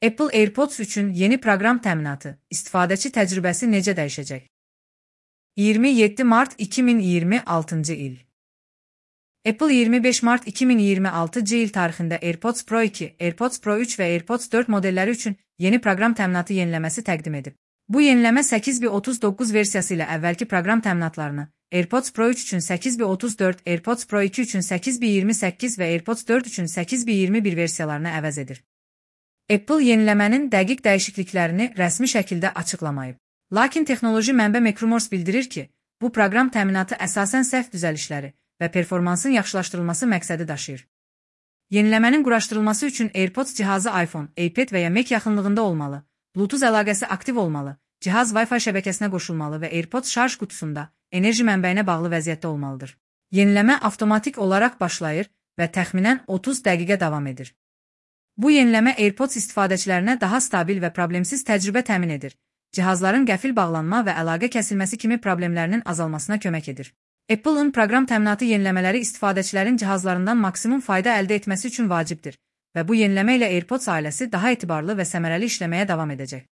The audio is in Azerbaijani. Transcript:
Apple AirPods üçün yeni proqram təminatı, istifadəçi təcrübəsi necə dəyişəcək? 27 mart 2026-cı il. Apple 25 mart 2026-cı il tarixində AirPods Pro 2, AirPods Pro 3 və AirPods 4 modelləri üçün yeni proqram təminatı yeniləməsi təqdim edib. Bu yeniləmə 8.39 versiyası ilə əvvəlki proqram təminatlarını, AirPods Pro 3 üçün 8.34, AirPods Pro 2 üçün 8.28 və AirPods 4 üçün 8.21 versiyalarını əvəz edir. Apple yeniləmənin dəqiq dəyişikliklərini rəsmi şəkildə açıqlamayıb. Lakin texnoloji mənbə McRumors bildirir ki, bu proqram təminatı əsasən səhv düzəlişləri və performansın yaxşılaşdırılması məqsədi daşıyır. Yeniləmənin quraşdırılması üçün AirPods cihazı iPhone, iPad və ya Mac yaxınlığında olmalı, Bluetooth əlaqəsi aktiv olmalı, cihaz Wi-Fi şəbəkəsinə qoşulmalı və AirPods şarj qutusunda enerji mənbəyinə bağlı vəziyyətdə olmalıdır. Yeniləmə avtomatik olaraq başlayır və təxminən 30 dəqiqə davam edir. Bu yeniləmə AirPods istifadəçilərinə daha stabil və problemsiz təcrübə təmin edir. Cihazların qəfil bağlanma və əlaqə kəsilməsi kimi problemlərinin azalmasına kömək edir. Apple-ın proqram təminatı yeniləmələri istifadəçilərin cihazlarından maksimum fayda əldə etməsi üçün vacibdir və bu yeniləmə ilə AirPods ailəsi daha etibarlı və səmərəli işləməyə davam edəcək.